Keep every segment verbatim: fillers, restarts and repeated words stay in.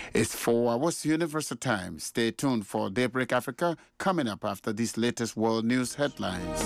It's four hours Universal Time. Stay tuned for Daybreak Africa coming up after these latest world news headlines.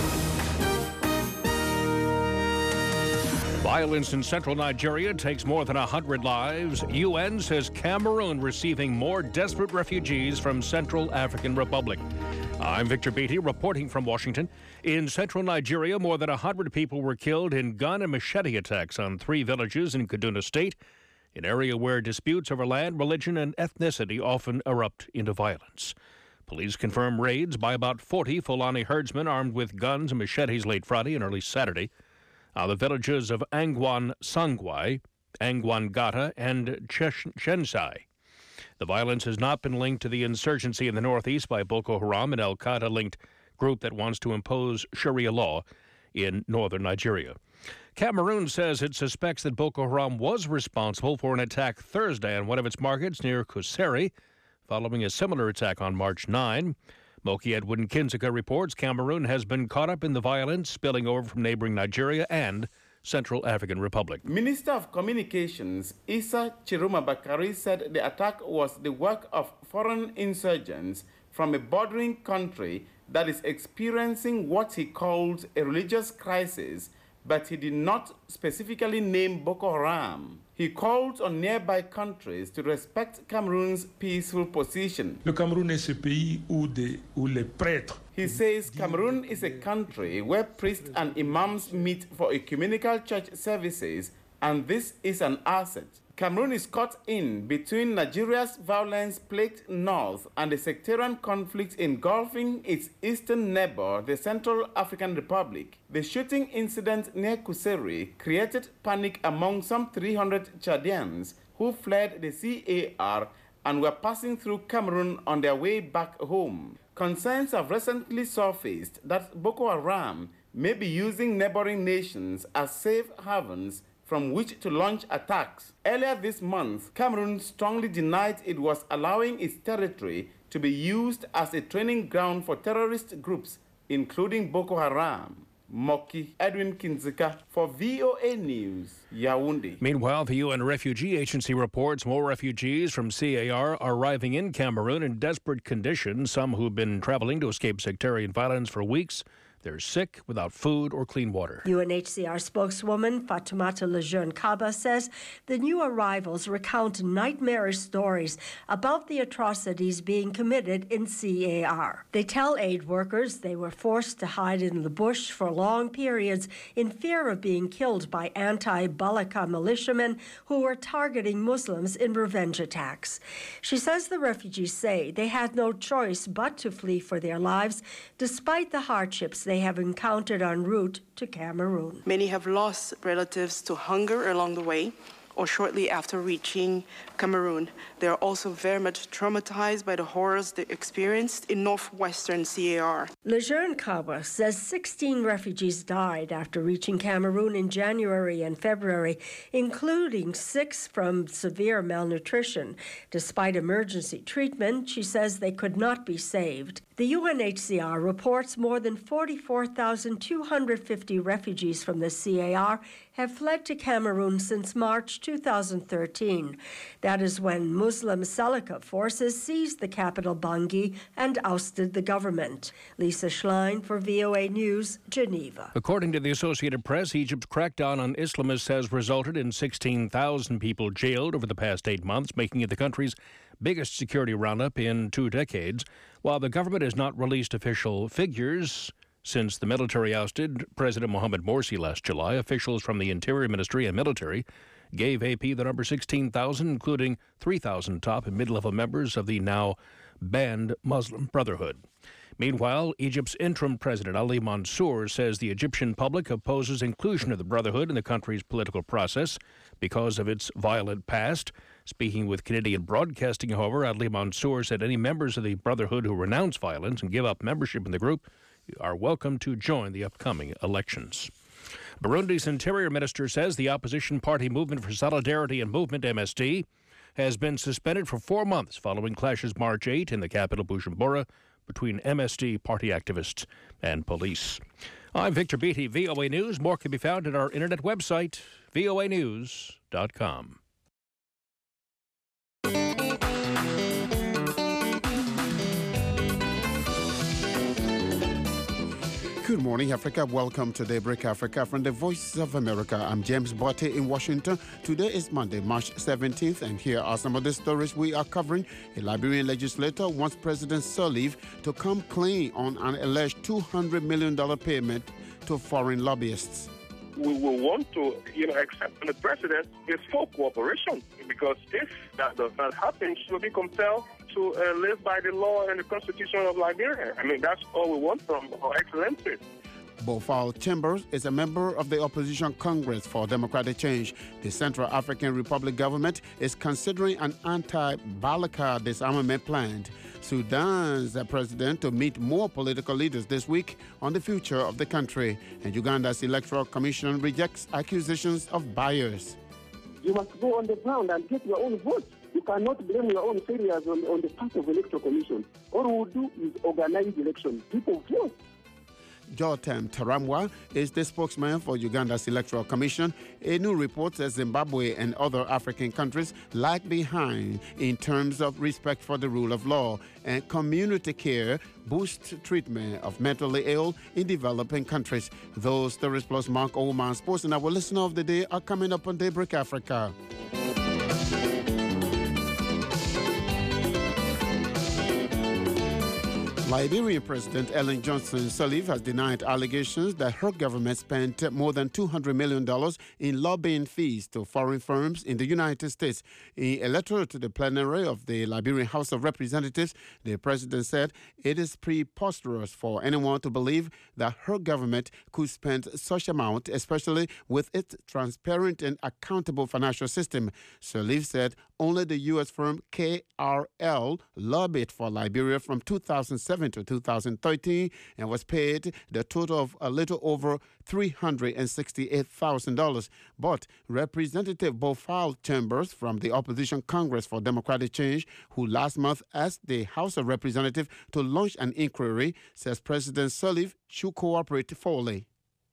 Violence in central Nigeria takes more than one hundred lives. U N says Cameroon receiving more desperate refugees from Central African Republic. I'm Victor Beatty reporting from Washington. In central Nigeria, more than one hundred people were killed in gun and machete attacks on three villages in Kaduna State, an area where disputes over land, religion, and ethnicity often erupt into violence. Police confirm raids by about forty Fulani herdsmen armed with guns and machetes late Friday and early Saturday on the villages of Angwan Sangwai, Angwan Gata, and Chensai. The violence has not been linked to the insurgency in the northeast by Boko Haram, an al-Qaeda-linked group that wants to impose Sharia law in northern Nigeria. Cameroon says it suspects that Boko Haram was responsible for an attack Thursday on one of its markets near Kuseri, following a similar attack on March ninth. Moki Edwin Kinzeka reports Cameroon has been caught up in the violence spilling over from neighboring Nigeria and Central African Republic. Minister of Communications Issa Chiruma Bakari said the attack was the work of foreign insurgents from a bordering country that is experiencing what he called a religious crisis, but he did not specifically name Boko Haram. He called on nearby countries to respect Cameroon's peaceful position. Le Cameroun est ce pays où, des, où les prêtres. He says Cameroon is a country where priests and imams meet for ecumenical church services, and this is an asset. Cameroon is caught in between Nigeria's violence-plagued north and the sectarian conflict engulfing its eastern neighbor, the Central African Republic. The shooting incident near Kuseri created panic among some three hundred Chadians who fled the C A R and were passing through Cameroon on their way back home. Concerns have recently surfaced that Boko Haram may be using neighboring nations as safe havens from which to launch attacks. Earlier this month, Cameroon strongly denied it was allowing its territory to be used as a training ground for terrorist groups, including Boko Haram. Moki Edwin Kinzeka for V O A News, Yaoundé. Meanwhile, the U N Refugee Agency reports more refugees from C A R are arriving in Cameroon in desperate conditions. Some who've been traveling to escape sectarian violence for weeks. They're sick, without food or clean water. U N H C R spokeswoman Fatoumata Lejeune Kaba says the new arrivals recount nightmarish stories about the atrocities being committed in C A R. They tell aid workers they were forced to hide in the bush for long periods in fear of being killed by anti-Balaka militiamen who were targeting Muslims in revenge attacks. She says the refugees say they had no choice but to flee for their lives despite the hardships they have encountered en route to Cameroon. Many have lost relatives to hunger along the way or shortly after reaching Cameroon. They are also very much traumatized by the horrors they experienced in northwestern C A R. Lejeune Kaba says sixteen refugees died after reaching Cameroon in January and February, including six from severe malnutrition. Despite emergency treatment, she says they could not be saved. The U N H C R reports more than forty-four thousand two hundred fifty refugees from the C A R have fled to Cameroon since March two thousand thirteen. That is when Muslim Seleka forces seized the capital Bangui and ousted the government. Lisa Schlein for V O A News, Geneva. According to the Associated Press, Egypt's crackdown on Islamists has resulted in sixteen thousand people jailed over the past eight months, making it the country's biggest security roundup in two decades. While the government has not released official figures since the military ousted President Mohamed Morsi last July, officials from the Interior Ministry and military gave A P the number sixteen thousand, including three thousand top and mid-level members of the now banned Muslim Brotherhood. Meanwhile, Egypt's interim president Ali Mansour says the Egyptian public opposes inclusion of the Brotherhood in the country's political process because of its violent past. Speaking with Canadian Broadcasting, however, Ali Mansour said any members of the Brotherhood who renounce violence and give up membership in the group are welcome to join the upcoming elections. Burundi's interior minister says the opposition party Movement for Solidarity and Movement, M S D, has been suspended for four months following clashes March eighth in the capital Bujumbura between M S D party activists and police. I'm Victor Beatty, V O A News. More can be found at our internet website, V O A news dot com. Good morning, Africa. Welcome to Daybreak Africa from the Voice of America. I'm James Botte in Washington. Today is Monday, March seventeenth, and here are some of the stories we are covering. A Liberian legislator wants President Sirleaf to come clean on an alleged two hundred million dollars payment to foreign lobbyists. We will want to, you know, accept from the president his full cooperation, because if that does not happen, she will be compelled to uh, live by the law and the constitution of Liberia. I mean, that's all we want from Her Excellency. Bofal Chambers is a member of the Opposition Congress for Democratic Change. The Central African Republic government is considering an anti-Balaka disarmament plan. Sudan's president to meet more political leaders this week on the future of the country. And Uganda's Electoral Commission rejects accusations of bias. You must go on the ground and get your own vote. You cannot blame your own failures on, on the part of the Electoral Commission. All we will do is organize elections. People vote. Jotam Taramwa is the spokesman for Uganda's Electoral Commission. A new report says Zimbabwe and other African countries lag behind in terms of respect for the rule of law, and community care boosts treatment of mentally ill in developing countries. Those stories plus Mark Oman Sports and our listener of the day are coming up on Daybreak Africa. Liberian President Ellen Johnson Sirleaf has denied allegations that her government spent more than two hundred million dollars in lobbying fees to foreign firms in the United States. In a letter to the plenary of the Liberian House of Representatives, the president said it is preposterous for anyone to believe that her government could spend such amount, especially with its transparent and accountable financial system. Sirleaf said only the U S firm K R L lobbied for Liberia from two thousand seven to two thousand thirteen and was paid the total of a little over three hundred sixty-eight thousand dollars. But Representative Bofal Chambers from the Opposition Congress for Democratic Change, who last month asked the House of Representatives to launch an inquiry, says President Sirleaf should cooperate fully.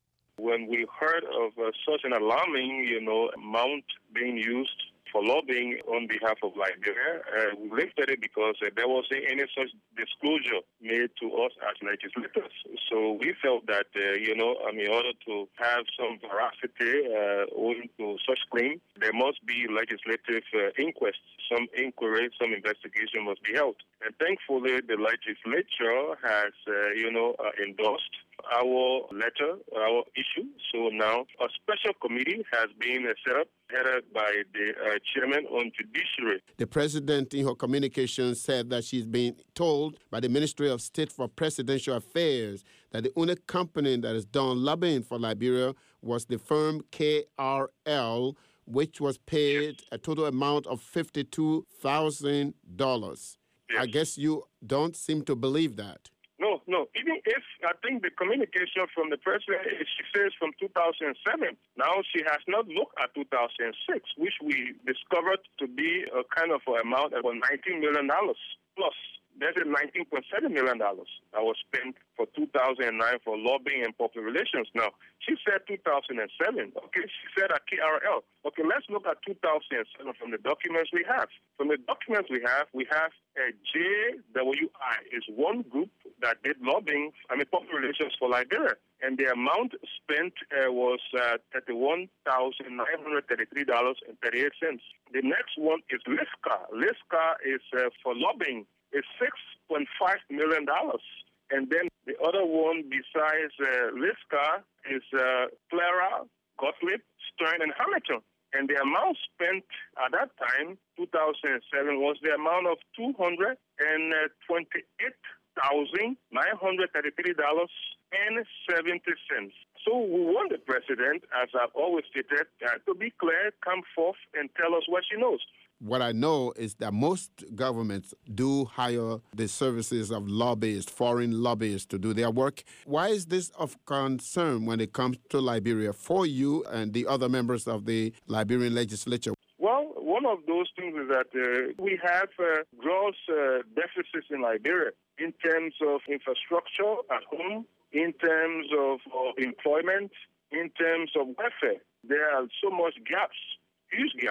When we heard of uh, such an alarming, you know, amount being used for lobbying on behalf of Liberia, uh, we lifted it because uh, there wasn't any such disclosure made to us as legislators. So we felt that, uh, you know, I mean, in order to have some veracity uh, owing to such claim, there must be legislative uh, inquest, some inquiry, some investigation must be held. And thankfully, the legislature has, uh, you know, uh, endorsed our letter, our issue. So now a special committee has been uh, set up, headed by the uh, chairman on judiciary. The president in her communication said that she's been told by the Ministry of State for Presidential Affairs that the only company that has done lobbying for Liberia was the firm K R L, which was paid a total amount of fifty-two thousand dollars. Yes. I guess you don't seem to believe that. No, no. Even if I think the communication from the president, she says from two thousand seven. Now she has not looked at two thousand six, which we discovered to be a kind of amount of nineteen million dollars plus. There's a nineteen point seven million dollars that was spent for two thousand nine for lobbying and public relations. Now, she said two thousand seven. Okay, she said at K R L. Okay, let's look at two thousand seven from the documents we have. From the documents we have, we have a J W I is one group that did lobbying, I mean, public relations for Liberia. And the amount spent uh, was uh, thirty-one thousand nine hundred thirty-three dollars and thirty-eight cents. The next one is LISCA. LISCA is uh, for lobbying. It's six point five million dollars. And then the other one besides uh, LISCA is uh, Clara, Gottlieb, Stern, and Hamilton. And the amount spent at that time, two thousand seven, was the amount of two hundred twenty-eight thousand nine hundred thirty-three dollars and seventy cents. So we want the president, as I've always stated, uh, to be clear, come forth and tell us what she knows. What I know is that most governments do hire the services of lobbyists, foreign lobbyists, to do their work. Why is this of concern when it comes to Liberia for you and the other members of the Liberian legislature? Well, one of those things is that uh, we have uh, gross uh, deficits in Liberia in terms of infrastructure at home, in terms of, of employment, in terms of welfare. There are so much gaps, huge gaps.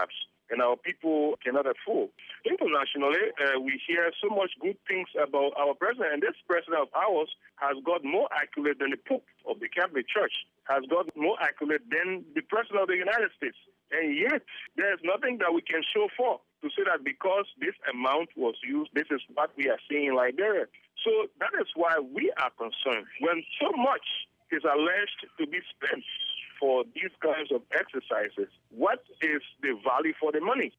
and our people cannot afford. Internationally, uh, we hear so much good things about our president, and this president of ours has got more accurate than the Pope of the Catholic Church, has got more accurate than the president of the United States. And yet, there's nothing that we can show for to say that because this amount was used, this is what we are seeing in Liberia. So that is why we are concerned. When so much is alleged to be spent for these kinds of exercises, what is the value for the money?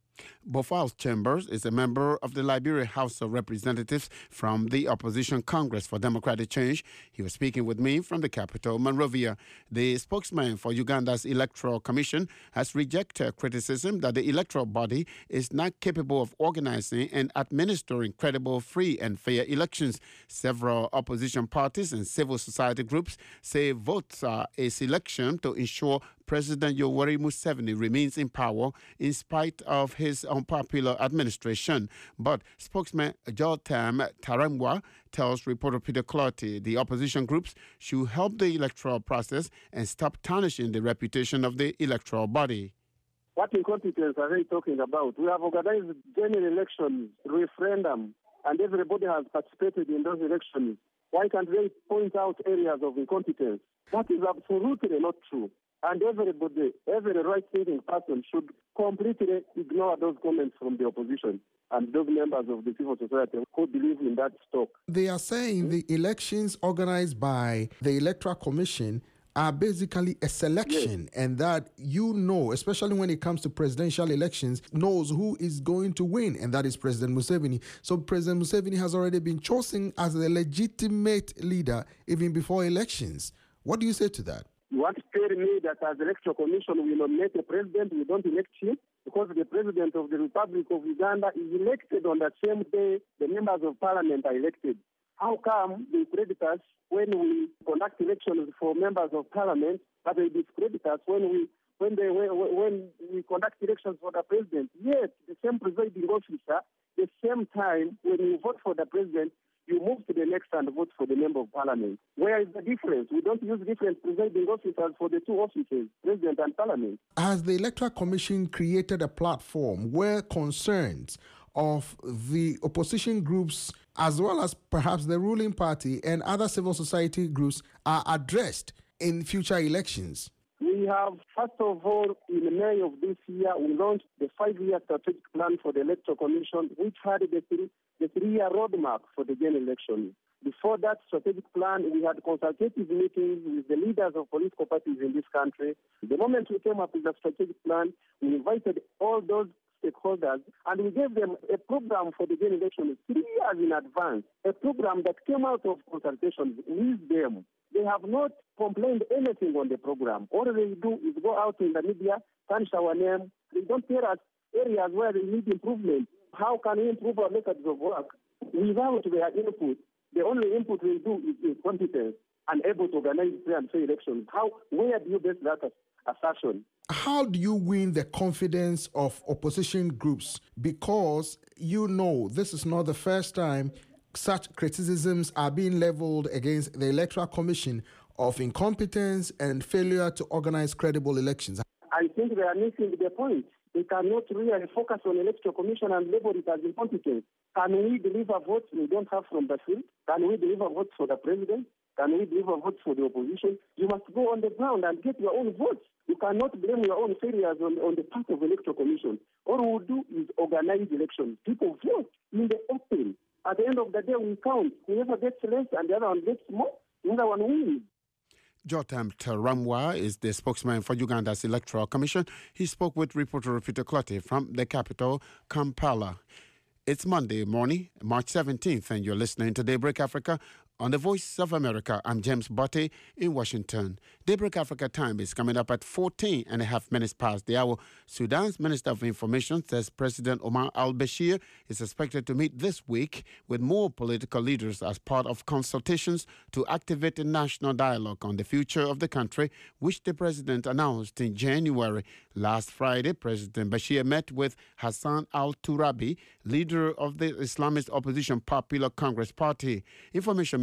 Bofals Chambers is a member of the Liberia House of Representatives from the Opposition Congress for Democratic Change. He was speaking with me from the capital, Monrovia. The spokesman for Uganda's Electoral Commission has rejected criticism that the electoral body is not capable of organizing and administering credible, free and fair elections. Several opposition parties and civil society groups say votes are a selection to ensure President Yoweri Museveni remains in power in spite of his unpopular administration. But spokesman Jotam Tarangwa tells reporter Peter Clotty the opposition groups should help the electoral process and stop tarnishing the reputation of the electoral body. What incompetence are they talking about? We have organized general elections, referendum, and everybody has participated in those elections. Why can't they point out areas of incompetence? That is absolutely not true. And everybody, every right-thinking person should completely ignore those comments from the opposition and those members of the civil society who believe in that stock. They are saying the elections organized by the Electoral Commission are basically a selection, yes, and that you know, especially when it comes to presidential elections, knows who is going to win, and that is President Museveni. So President Museveni has already been chosen as a legitimate leader even before elections. What do you say to that? You want to tell me that as the Electoral Commission we nominate a president, we don't elect him? Because the President of the Republic of Uganda is elected on the same day the members of parliament are elected. How come they credit us when we conduct elections for members of parliament, but they discredit us when we when they when we conduct elections for the president? Yes, the same presiding officer, the same time when you vote for the president, you move to the next and vote for the member of parliament. Where is the difference? We don't use different presiding officers for the two offices, president and parliament. Has the Electoral Commission created a platform where concerns of the opposition groups, as well as perhaps the ruling party and other civil society groups, are addressed in future elections? We have, first of all, in May of this year, we launched the five-year strategic plan for the Electoral Commission, which had the three, the three-year roadmap for the general election. Before that strategic plan, we had consultative meetings with the leaders of political parties in this country. The moment we came up with the strategic plan, we invited all those stakeholders, and we gave them a program for the general election three years in advance, a program that came out of consultations with them. They have not complained anything on the program. All they do is go out in the media, tarnish our name. They don't tell us areas where they need improvement. How can we improve our methods of work without their input? The only input we do is incompetence and able to organize free and fair elections. How, where do you base that assertion? How do you win the confidence of opposition groups? Because you know this is not the first time such criticisms are being leveled against the Electoral Commission of incompetence and failure to organize credible elections. I think they are missing the point. They cannot really focus on Electoral Commission and label it as incompetence. Can we deliver votes we don't have from the field? Can we deliver votes for the president? Can we deliver votes for the opposition? You must go on the ground and get your own votes. You cannot blame your own failures on, on the part of Electoral Commission. All we do is organize elections. People vote in the open. At the end of the day, we count. Whoever gets less and the other one gets more, the other one wins. Jotam Taramwa is the spokesman for Uganda's Electoral Commission. He spoke with reporter Peter Clotty from the capital, Kampala. It's Monday morning, March seventeenth, and you're listening to Daybreak Africa on the Voice of America. I'm James Botte in Washington. Daybreak Africa time is coming up at fourteen and a half minutes past the hour. Sudan's Minister of Information says President Omar al-Bashir is expected to meet this week with more political leaders as part of consultations to activate a national dialogue on the future of the country, which the president announced in January. Last Friday, President Bashir met with Hassan al-Turabi, leader of the Islamist opposition Popular Congress Party. Information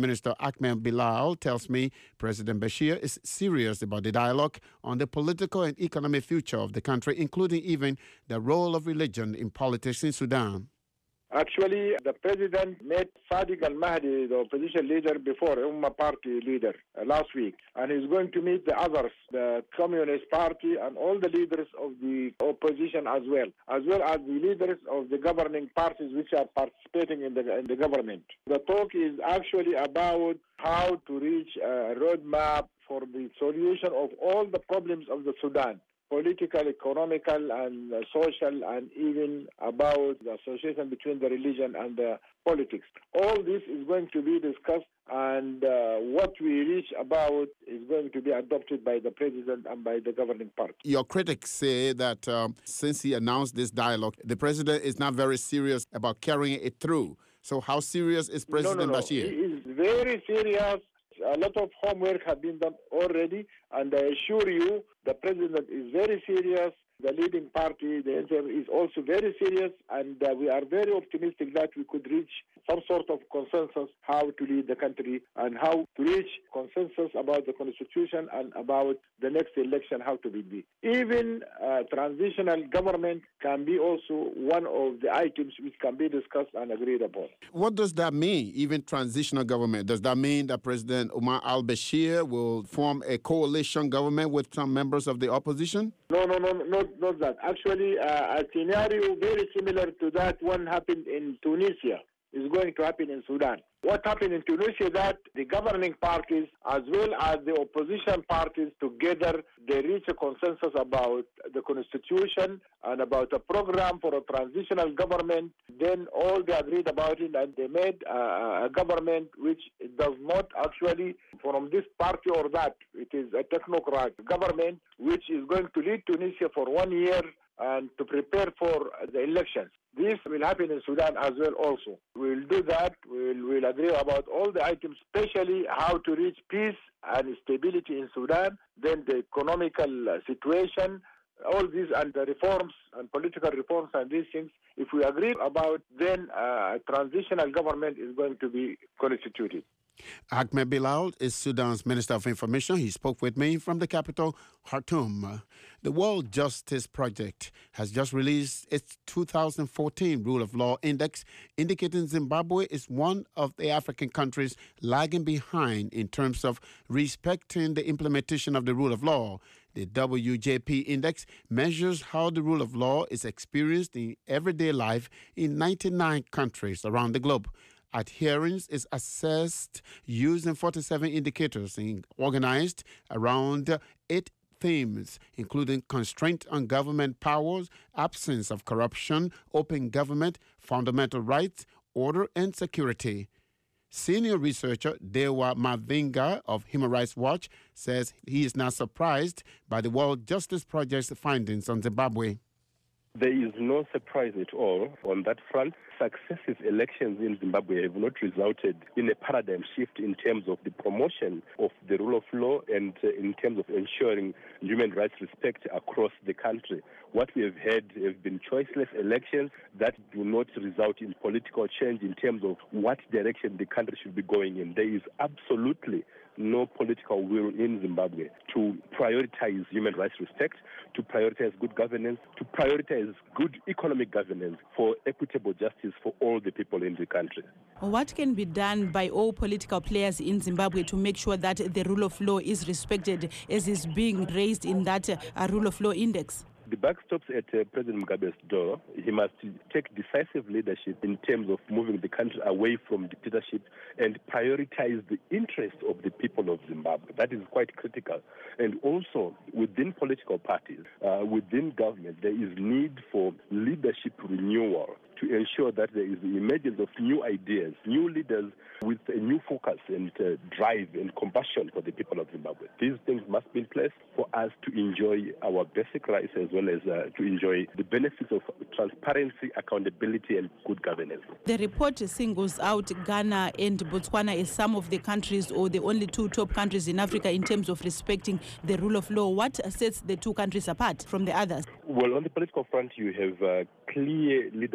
Minister Ahmed Bilal tells me President Bashir is serious about the dialogue on the political and economic future of the country, including even the role of religion in politics in Sudan. Actually, the president met Sadiq al-Mahdi, the opposition leader, before, Ummah Party leader, uh, last week. And he's going to meet the others, the Communist Party and all the leaders of the opposition as well, as well as the leaders of the governing parties which are participating in the, in the government. The talk is actually about how to reach a roadmap for the solution of all the problems of the Sudan. Political, economical, and uh, social, and even about the association between the religion and the politics. All this is going to be discussed, and uh, what we reach about is going to be adopted by the president and by the governing party. Your critics say that um, since he announced this dialogue, the president is not very serious about carrying it through. So how serious is President no, no, no. Bashir? He is very serious. A lot of homework has been done already, and I assure you the president is very serious. The leading party, the N C M, is also very serious, and uh, we are very optimistic that we could reach some sort of consensus how to lead the country and how to reach consensus about the constitution and about the next election, how to be. Even uh, transitional government can be also one of the items which can be discussed and agreed upon. What does that mean, even transitional government? Does that mean that President Omar al-Bashir will form a coalition government with some members of the opposition? No, no, no, not, not that. Actually, uh, a scenario very similar to that one happened in Tunisia is going to happen in Sudan. What happened in Tunisia that the governing parties as well as the opposition parties together, they reach a consensus about the constitution and about a program for a transitional government. Then all they agreed about it, and they made a, a government which does not actually from this party or that. It is a technocrat government which is going to lead Tunisia for one year and to prepare for the elections. This will happen in Sudan as well also. We'll do that. We'll, we'll agree about all the items, especially how to reach peace and stability in Sudan, then the economical situation, all these and the reforms and political reforms and these things. If we agree about, then a transitional government is going to be constituted. Ahmed Bilal is Sudan's Minister of Information. He spoke with me from the capital, Khartoum. The World Justice Project has just released its two thousand fourteen Rule of Law Index, indicating Zimbabwe is one of the African countries lagging behind in terms of respecting the implementation of the rule of law. The W J P Index measures how the rule of law is experienced in everyday life in ninety-nine countries around the globe. Adherence is assessed using forty-seven indicators in, organized around eight themes, including constraint on government powers, absence of corruption, open government, fundamental rights, order and security. Senior researcher Dewa Mavinga of Human Rights Watch says he is not surprised by the World Justice Project's findings on Zimbabwe. There is no surprise at all on that front. Successive elections in Zimbabwe have not resulted in a paradigm shift in terms of the promotion of the rule of law and uh, in terms of ensuring human rights respect across the country. What we have had have been choiceless elections that do not result in political change in terms of what direction the country should be going in. There is absolutely no political will in Zimbabwe to prioritize human rights respect, to prioritize good governance, to prioritize good economic governance for equitable justice for all the people in the country. What can be done by all political players in Zimbabwe to make sure that the rule of law is respected as is being raised in that uh, rule of law index? The buck stops at uh, President Mugabe's door. He must take decisive leadership in terms of moving the country away from dictatorship and prioritize the interests of the people of Zimbabwe. That is quite critical. And also, within political parties, uh, within government, there is need for leadership renewal to ensure that there is the emergence of new ideas, new leaders with a new focus and uh, drive and compassion for the people of Zimbabwe. These things must be in place for us to enjoy our basic rights as well as uh, to enjoy the benefits of transparency, accountability, and good governance. The report singles out Ghana and Botswana as some of the countries or the only two top countries in Africa in terms of respecting the rule of law. What sets the two countries apart from the others? Well, on the political front, you have uh, clear leadership renewal.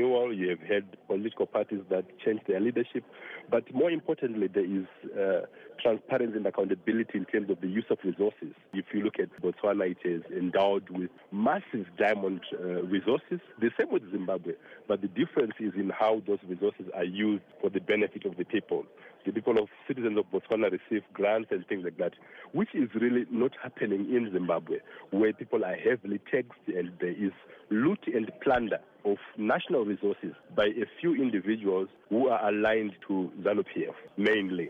renewal. You have had political parties that change their leadership. But more importantly, there is uh, transparency and accountability in terms of the use of resources. If you look at Botswana, it is endowed with massive diamond uh, resources, the same with Zimbabwe. But the difference is in how those resources are used for the benefit of the people. The people of citizens of Botswana receive grants and things like that, which is really not happening in Zimbabwe, where people are heavily taxed and there is loot and plunder of national resources by a few individuals who are aligned to ZANU-P F, mainly.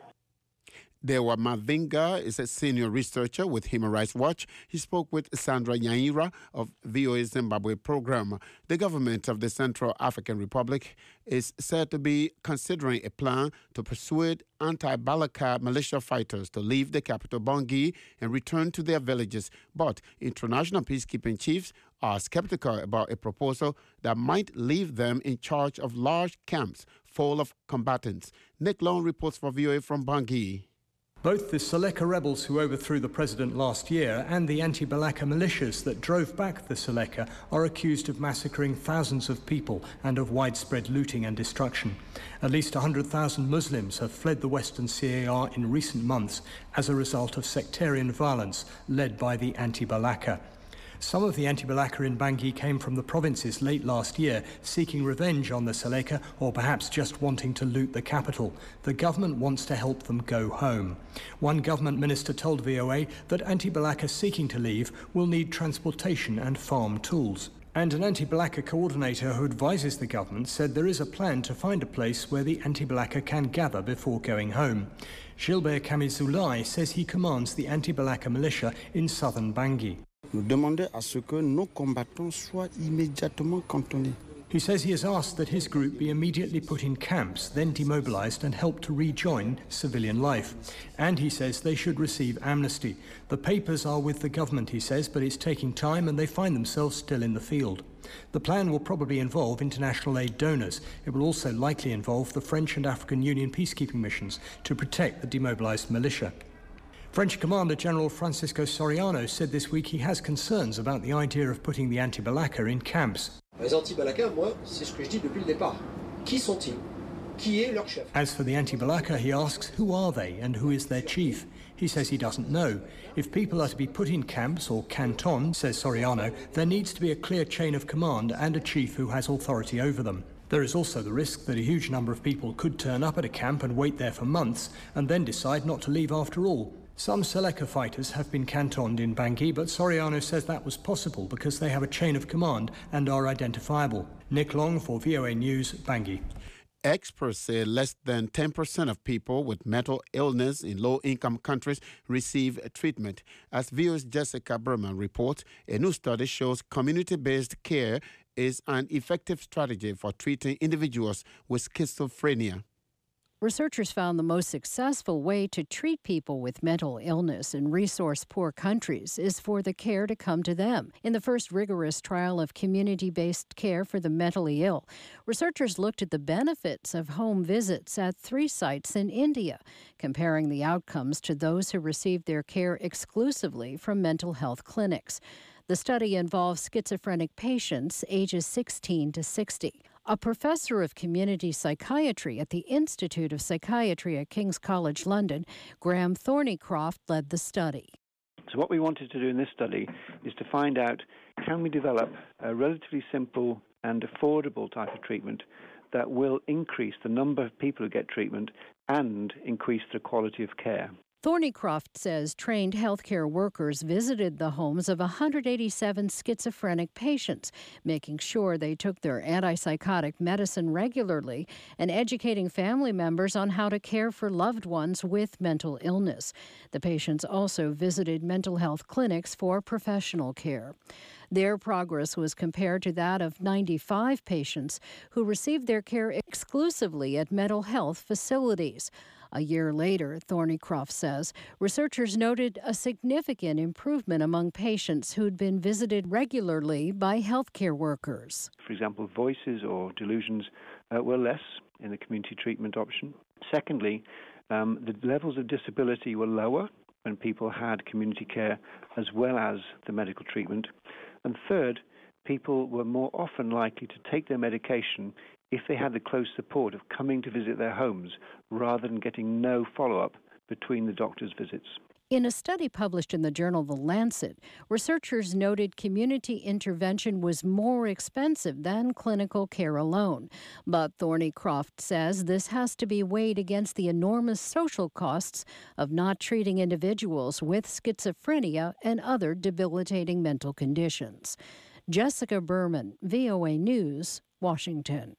Dewa Mavinga is a senior researcher with Human Rights Watch. He spoke with Sandra Nyaira of V O A Zimbabwe program. The government of the Central African Republic is said to be considering a plan to persuade anti-Balaka militia fighters to leave the capital Bangui and return to their villages. But international peacekeeping chiefs are skeptical about a proposal that might leave them in charge of large camps full of combatants. Nick Long reports for V O A from Bangui. Both the Seleka rebels who overthrew the president last year and the anti-Balaka militias that drove back the Seleka are accused of massacring thousands of people and of widespread looting and destruction. At least one hundred thousand Muslims have fled the Western C A R in recent months as a result of sectarian violence led by the anti-Balaka. Some of the anti-Balaka in Bangui came from the provinces late last year, seeking revenge on the Seleka or perhaps just wanting to loot the capital. The government wants to help them go home. One government minister told V O A that anti-Balaka seeking to leave will need transportation and farm tools. And an anti-Balaka coordinator who advises the government said there is a plan to find a place where the anti-Balaka can gather before going home. Gilbert Kamizulai says he commands the anti-Balaka militia in southern Bangui. Nous demandons à ce que nos combattants soient immédiatement cantonnés. He says he has asked that his group be immediately put in camps, then demobilized and helped to rejoin civilian life. And he says they should receive amnesty. The papers are with the government, he says, but it's taking time and they find themselves still in the field. The plan will probably involve international aid donors. It will also likely involve the French and African Union peacekeeping missions to protect the demobilized militia. French Commander General Francisco Soriano said this week he has concerns about the idea of putting the anti-Balaka in camps. Les anti-Balaka, moi, c'est ce que je dis depuis le départ. Qui sont-ils? Qui est leur chef? As for the anti-Balaka, he asks who are they and who is their chief? He says he doesn't know. If people are to be put in camps or cantons, says Soriano, there needs to be a clear chain of command and a chief who has authority over them. There is also the risk that a huge number of people could turn up at a camp and wait there for months and then decide not to leave after all. Some Seleka fighters have been cantoned in Bangui, but Soriano says that was possible because they have a chain of command and are identifiable. Nick Long for V O A News, Bangui. Experts say less than ten percent of people with mental illness in low-income countries receive treatment. As V O A's Jessica Berman reports, a new study shows community-based care is an effective strategy for treating individuals with schizophrenia. Researchers found the most successful way to treat people with mental illness in resource-poor countries is for the care to come to them. In the first rigorous trial of community-based care for the mentally ill, researchers looked at the benefits of home visits at three sites in India, comparing the outcomes to those who received their care exclusively from mental health clinics. The study involves schizophrenic patients ages sixteen to sixty. A professor of community psychiatry at the Institute of Psychiatry at King's College London, Graham Thornycroft, led the study. So what we wanted to do in this study is to find out, can we develop a relatively simple and affordable type of treatment that will increase the number of people who get treatment and increase the quality of care. Thornycroft says trained healthcare workers visited the homes of one hundred eighty-seven schizophrenic patients, making sure they took their antipsychotic medicine regularly and educating family members on how to care for loved ones with mental illness. The patients also visited mental health clinics for professional care. Their progress was compared to that of ninety-five patients who received their care exclusively at mental health facilities. A year later, Thornycroft says, researchers noted a significant improvement among patients who'd been visited regularly by healthcare workers. For example, voices or delusions uh, were less in the community treatment option. Secondly, um, the levels of disability were lower when people had community care as well as the medical treatment. And third, people were more often likely to take their medication if they had the close support of coming to visit their homes rather than getting no follow-up between the doctor's visits. In a study published in the journal The Lancet, researchers noted community intervention was more expensive than clinical care alone. But Thornycroft says this has to be weighed against the enormous social costs of not treating individuals with schizophrenia and other debilitating mental conditions. Jessica Berman, V O A News, Washington.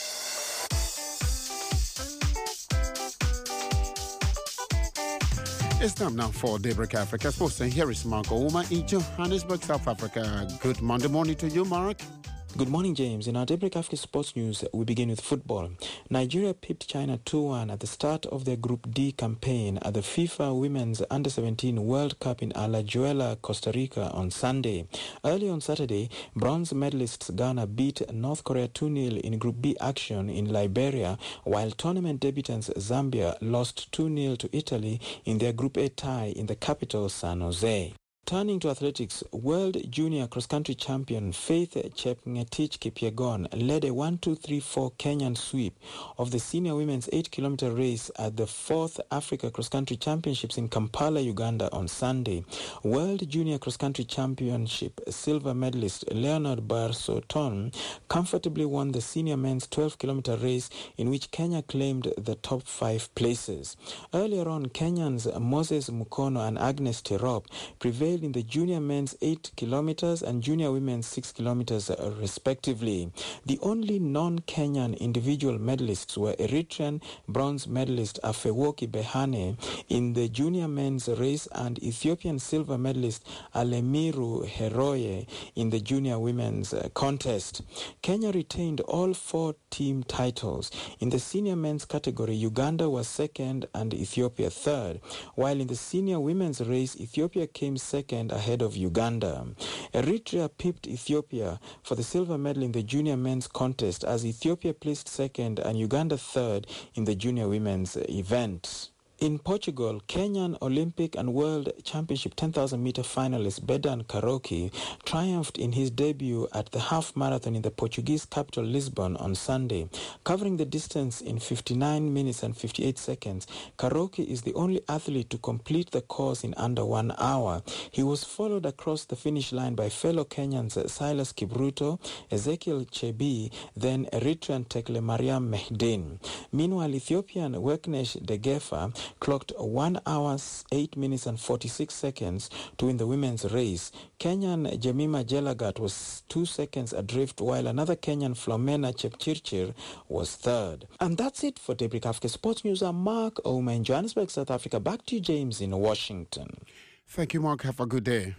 It's time now for Daybreak Africa Sports, and here is Mark Ouma in Johannesburg, South Africa. Good Monday morning to you, Mark. Good morning, James. In our Daybreak Africa Sports News, we begin with football. Nigeria pipped China two one at the start of their Group D campaign at the FIFA Women's Under seventeen World Cup in Alajuela, Costa Rica on Sunday. Early on Saturday, bronze medalists Ghana beat North Korea two nil in Group B action in Liberia, while tournament debutants Zambia lost two nil to Italy in their Group A tie in the capital, San Jose. Turning to athletics, World Junior Cross-Country Champion Faith Chepngetich Kipyegon led a one two three four Kenyan sweep of the senior women's eight kilometer race at the fourth Africa Cross-Country Championships in Kampala, Uganda on Sunday. World Junior Cross-Country Championship silver medalist Leonard Barsoton comfortably won the senior men's twelve kilometer race, in which Kenya claimed the top five places. Earlier on, Kenyans Moses Mukono and Agnes Tirop prevailed in the junior men's eight kilometers and junior women's six kilometers respectively. The only non-Kenyan individual medalists were Eritrean bronze medalist Afewoki Behane in the junior men's race and Ethiopian silver medalist Alemiru Heroye in the junior women's contest. Kenya retained all four team titles. In the senior men's category, Uganda was second and Ethiopia third, while in the senior women's race, Ethiopia came second ahead of Uganda. Eritrea pipped Ethiopia for the silver medal in the junior men's contest, as Ethiopia placed second and Uganda third in the junior women's event. In Portugal, Kenyan Olympic and World Championship ten thousand meter finalist Bedan Karoki triumphed in his debut at the half marathon in the Portuguese capital Lisbon on Sunday. Covering the distance in fifty-nine minutes and fifty-eight seconds, Karoki is the only athlete to complete the course in under one hour. He was followed across the finish line by fellow Kenyans Silas Kibruto, Ezekiel Chebi, then Eritrean Tekle Mariam Mehdin. Meanwhile, Ethiopian Weknesh Degefa clocked one hour, eight minutes and forty-six seconds to win the women's race. Kenyan Jemima Jelagat was two seconds adrift, while another Kenyan Flomena Chepchirchir was third. And that's it for Daybreak Africa Sports News. I'm Mark Ouma in Johannesburg, South Africa. Back to you, James, in Washington. Thank you, Mark. Have a good day.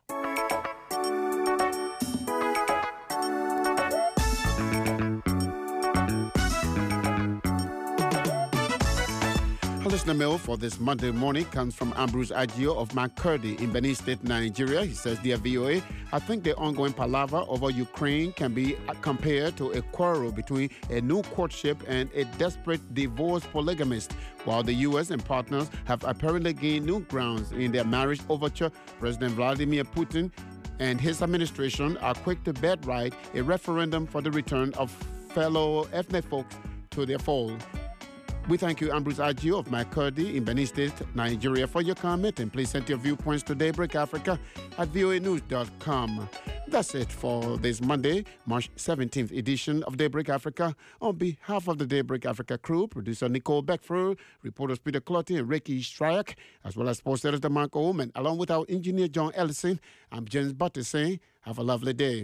Listener mail for this Monday morning comes from Ambrose Agio of Makurdi in Benin State, Nigeria. He says, "Dear V O A, I think the ongoing palaver over Ukraine can be compared to a quarrel between a new courtship and a desperate divorced polygamist. While the U S and partners have apparently gained new grounds in their marriage overture, President Vladimir Putin and his administration are quick to bed right a referendum for the return of fellow ethnic folks to their fold." We thank you, Ambrose Agio of Makurdi in Benin State, Nigeria, for your comment, and please send your viewpoints to Daybreak Africa at v o a news dot com. That's it for this Monday, March seventeenth edition of Daybreak Africa. On behalf of the Daybreak Africa crew, producer Nicole Beckford, reporters Peter Clotty and Ricky Stryak, as well as sports editor Mark Oman, along with our engineer John Ellison, I'm James Butter saying, have a lovely day.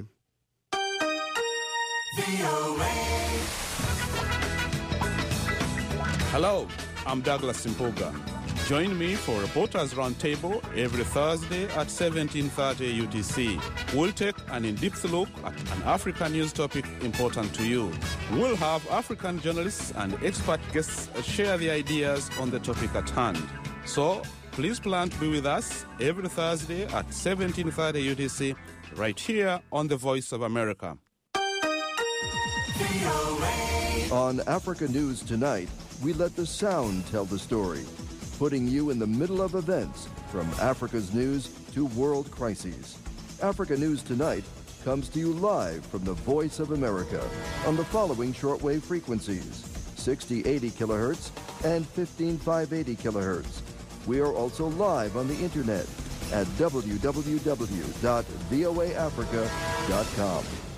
Hello, I'm Douglas Simpoga. Join me for Reporters Roundtable every Thursday at seventeen thirty U T C. We'll take an in-depth look at an African news topic important to you. We'll have African journalists and expert guests share their ideas on the topic at hand. So, please plan to be with us every Thursday at seventeen thirty U T C, right here on The Voice of America. On Africa News Tonight, we let the sound tell the story, putting you in the middle of events from Africa's news to world crises. Africa News Tonight comes to you live from the Voice of America on the following shortwave frequencies, sixty eighty kilohertz and fifteen five eighty kilohertz. We are also live on the internet at w w w dot v o a africa dot com.